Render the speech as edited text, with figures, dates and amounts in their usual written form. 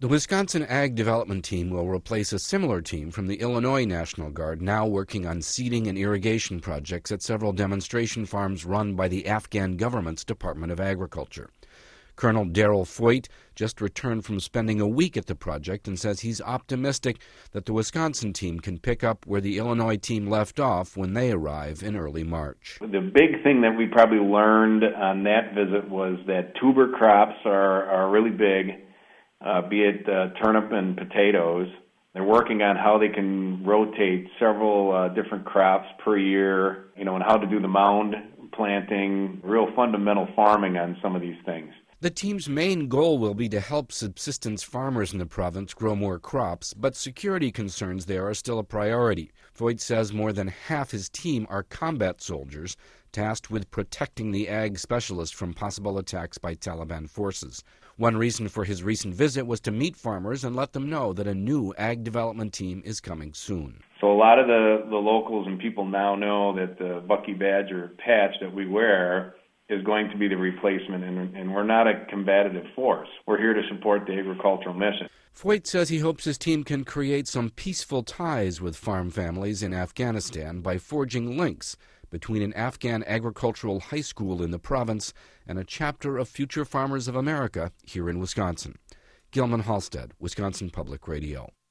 The Wisconsin Ag Development Team will replace a similar team from the Illinois National Guard, now working on seeding and irrigation projects at several demonstration farms run by the Afghan government's Department of Agriculture. Colonel Daryl Foyt just returned from spending a week at the project and says he's optimistic that the Wisconsin team can pick up where the Illinois team left off when they arrive in early March. The big thing that we probably learned on that visit was that tuber crops are really big, be it turnip and potatoes. They're working on how they can rotate several different crops per year, and how to do the mound planting, real fundamental farming on some of these things. The team's main goal will be to help subsistence farmers in the province grow more crops, but security concerns there are still a priority. Foyt says more than half his team are combat soldiers tasked with protecting the ag specialist from possible attacks by Taliban forces. One reason for his recent visit was to meet farmers and let them know that a new ag development team is coming soon. So a lot of the locals and people now know that the Bucky badge or patch that we wear is going to be the replacement, and we're not a combative force. We're here to support the agricultural mission. Foyt says he hopes his team can create some peaceful ties with farm families in Afghanistan by forging links between an Afghan agricultural high school in the province and a chapter of Future Farmers of America here in Wisconsin. Gilman Halstead, Wisconsin Public Radio.